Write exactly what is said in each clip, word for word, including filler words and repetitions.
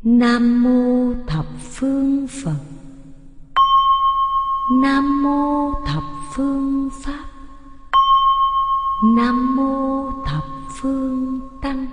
Nam mô thập phương Phật. Nam mô thập phương Pháp. Nam mô thập phương Tăng.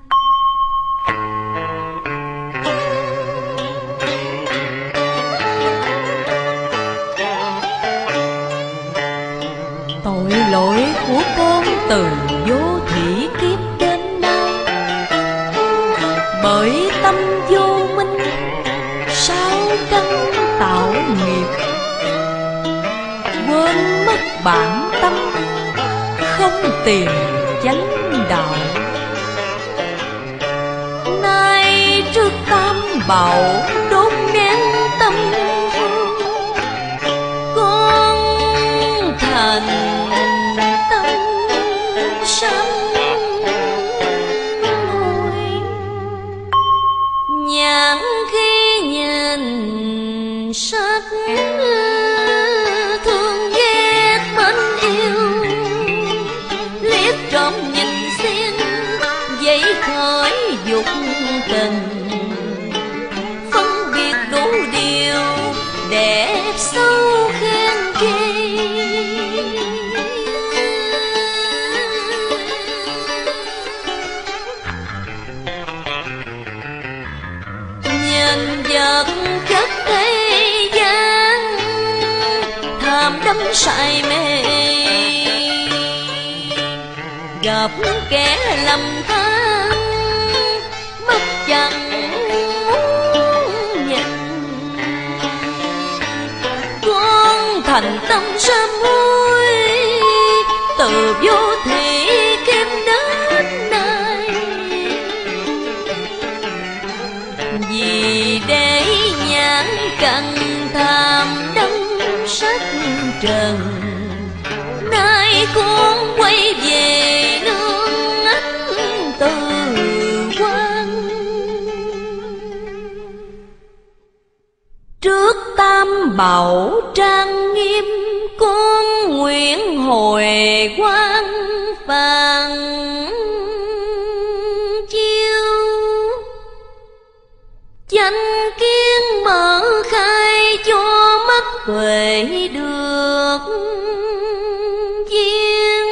Tội lỗi của con từ vô thủy kiếp đến nay, bởi tâm vô minh sáu căn tạo nghiệp, quên mất bản tâm, không tìm chánh đạo. Nay trước tam bảo đốt nén tâm hương, con thành tâm sám hối. Nhãn khi nhìn sách thương ghét mến yêu, liếc trộm nhìn xin dậy khởi dục tình, phân biệt đủ điều đẹp xấu khen chê. Nhân vật chất thế gian tham đắm say mê, gặp kẻ lầm than mắt chẳng muốn nhìn. Con thành tâm sám hối từ vô thủy kiếp đến nay, vì để nhãn cần tham đắm sắc trần. Nay con quay về nương ánh từ quan, trước tam bảo trang nghiêm con nguyện hồi quang phàn chiếu. Chánh kiến mở khai cho mắt tuệ được viên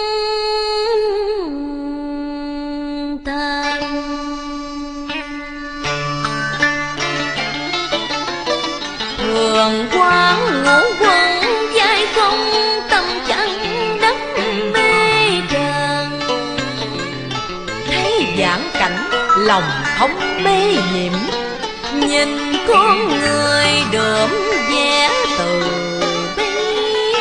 thành. Thường quán ngũ quẩn dai không, tâm chẳng đắm mê trần. Thấy vãn cảnh lòng không mê nhiễm, nhìn con người đượm vẻ từ bi.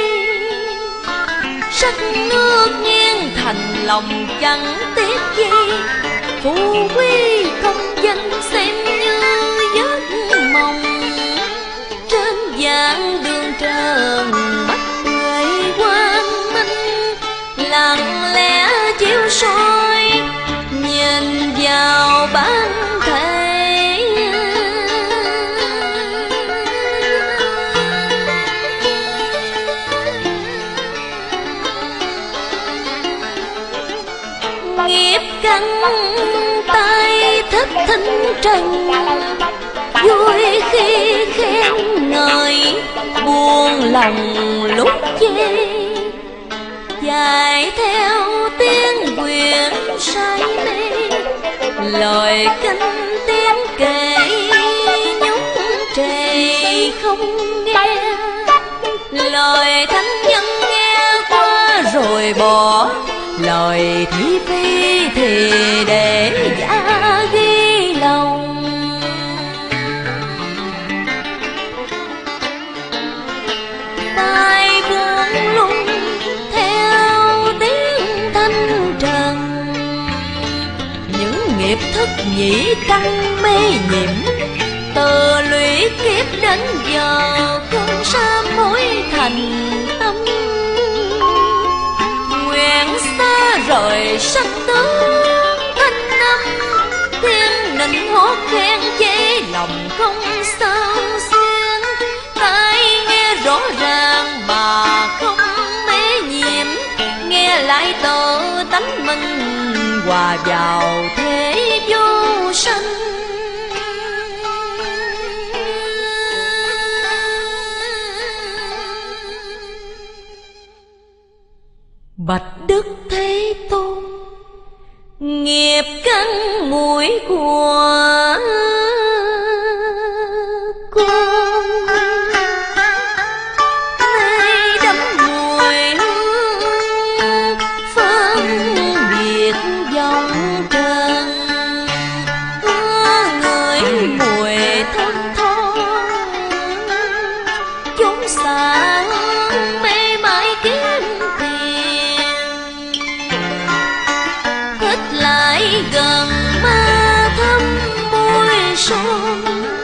Sắc nước nghiêng thành lòng chẳng tiếc gì, phú quý công danh xem như giấc mộng. Trên vạn đường trần mắt huệ quang minh, lặng lẽ chiếu soi nhìn vào bản thể. Nghiệp căn tay thích thính trần, vui khi khen ngợi, buồn lòng lúc chê. Chạy theo tiếng quyền say mê, lời kinh tiếng kể nhúng trề không nghe. Lời thánh nhân nghe qua rồi bỏ, lời thị phi thì để giả ghi lòng. Tai buông lung theo tiếng thanh trần, những nghiệp thức nhĩ căn mê nhiễm. Từ lũy kiếp đến giờ con sám hối thành tâm, nguyện xa rời sắc tướng thanh năm. Thiên nịnh hót khen chê lòng không sao xuyên, tai nghe rõ ràng mà không mê nhiễm. Nghe lại tự tánh mình hòa vào thế vô sanh. Bạch Đức Thế Tôn, nghiệp căn mũi của con nay đắm mùi hương phân biệt dòng trần, người mùi thân thon chúng xa mê mãi kiếm tiền, thích lại gần ma thăm môi son,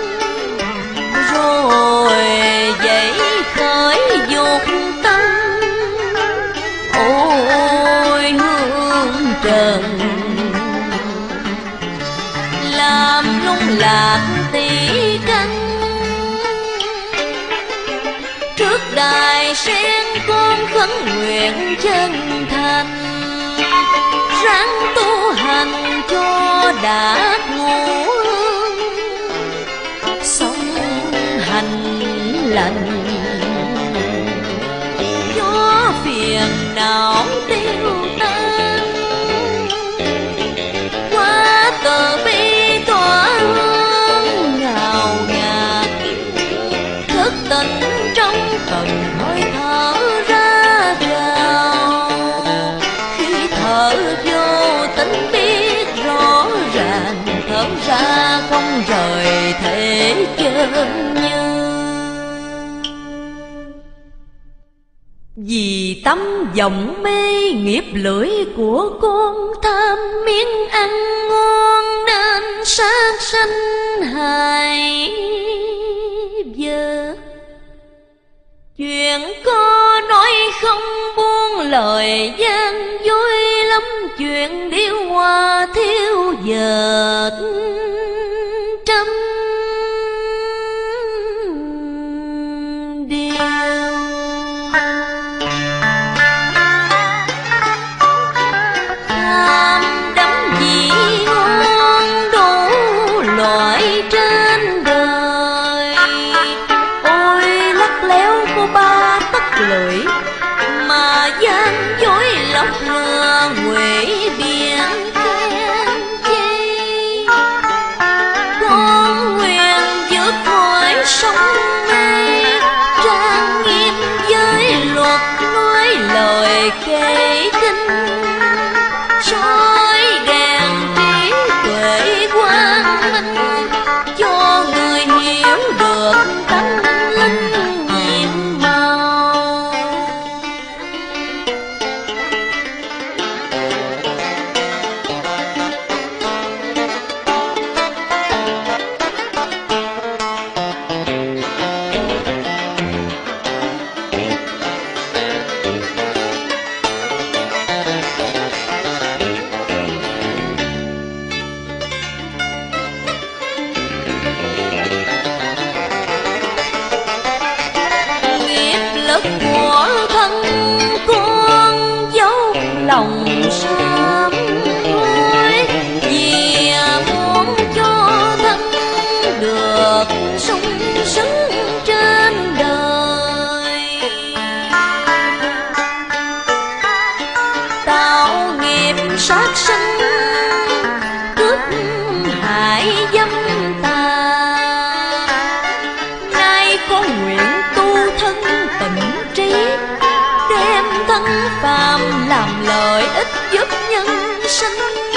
rồi dậy khởi dục tâm. Ôi hương trần làm lung lạc tỷ căn, trước đài sen con khấn nguyện chân thành, ráng tu hành cho đạt ngũ sống hành lành, gió phiền não tiêu tan, qua từ bi tỏa hương ngào ngạt, thức tỉnh trong từng hơi thở ra vào, khi thở vô tính biết rõ ràng, thở ra không rời thể chân như. Vì tâm vọng mê nghiệp lưỡi của con tham miếng ăn ngon, nên sát sanh hại vợ. Chuyện có nói không buông lời gian dối lắm, chuyện điêu hoa thiếu dệt trăm điều. Tham đắm vị ngon đủ loại trên đời, ôi lắc léo của ba tấc lưỡi, mà gian dối lọc lừa quỷ biển khen chi. Con nguyện vượt khỏi sông mê, trang nghiêm với luật nói lời kể kinh, soi đèn trí tuệ quang minh, cho người hiểu được tánh linh nhiệm màu. Nghiệp lực của thân con dấu lòng sám hối, vì muốn cho thân được sung sướng trên đời. Tạo nghiệp sát sinh cướp hại dâm tà, nay con nguyện tu thân tịnh trí, đem thân phàm làm lợi ích giúp nhân sinh.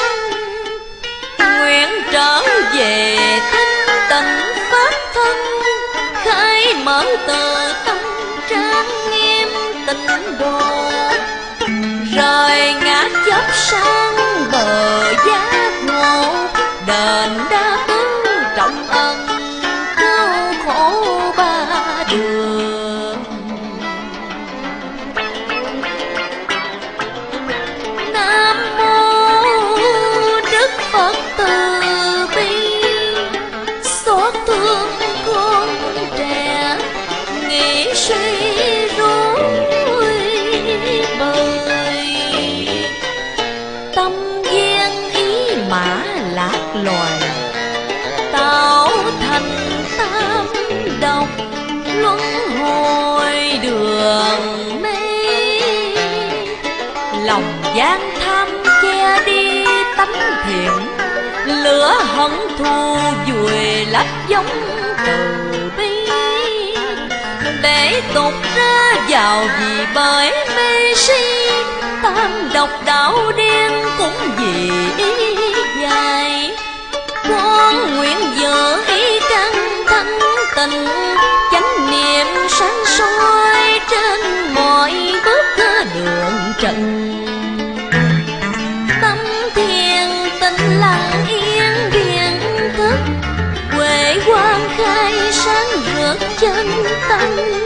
Nguyện trở về thanh tịnh pháp thân, khai mở từ tâm trang nghiêm tịnh độ, rời ngã chấp sang bờ giác ngộ, đền đáp ứng trọng ân cứu khổ ba đường. Nam mô Đức Phật từ bi, xót thương con trẻ nghĩ suy rối bời, tâm gian ý mã lạc loài, tạo gian tham che đi tánh thiện, lửa hận thù vùi lấp giống từ bi, để tục ra vào vì bởi mê si, tam độc đạo đen cũng vì ý dài. Con nguyện giữ ý căn thanh tịnh, chánh niệm sáng soi trên mọi bước đường trần. Tâm thiền tĩnh lặng yên điện thức, huệ quang khai sáng rực chân tâm.